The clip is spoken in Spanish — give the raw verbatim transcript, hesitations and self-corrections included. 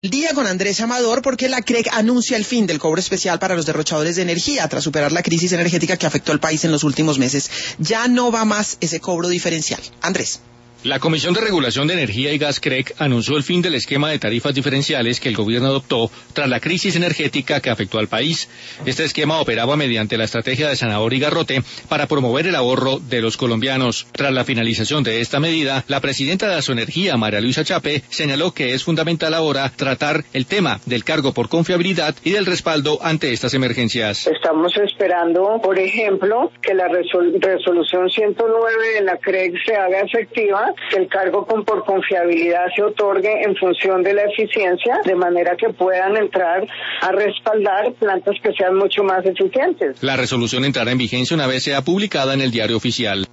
Día con Andrés Amador, porque la C R E C anuncia el fin del cobro especial para los derrochadores de energía tras superar la crisis energética que afectó al país en los últimos meses. Ya no va más ese cobro diferencial. Andrés. La Comisión de Regulación de Energía y Gas C R E C anunció el fin del esquema de tarifas diferenciales que el gobierno adoptó tras la crisis energética que afectó al país. Este esquema operaba mediante la estrategia de zanahoria y garrote para promover el ahorro de los colombianos. Tras la finalización de esta medida, la presidenta de Asoenergía, María Luisa Chape, señaló que es fundamental ahora tratar el tema del cargo por confiabilidad y del respaldo ante estas emergencias. Estamos esperando, por ejemplo, que la resol- resolución ciento nueve de la C R E C se haga efectiva, que el cargo con por confiabilidad se otorgue en función de la eficiencia, de manera que puedan entrar a respaldar plantas que sean mucho más eficientes. La resolución entrará en vigencia una vez sea publicada en el Diario Oficial.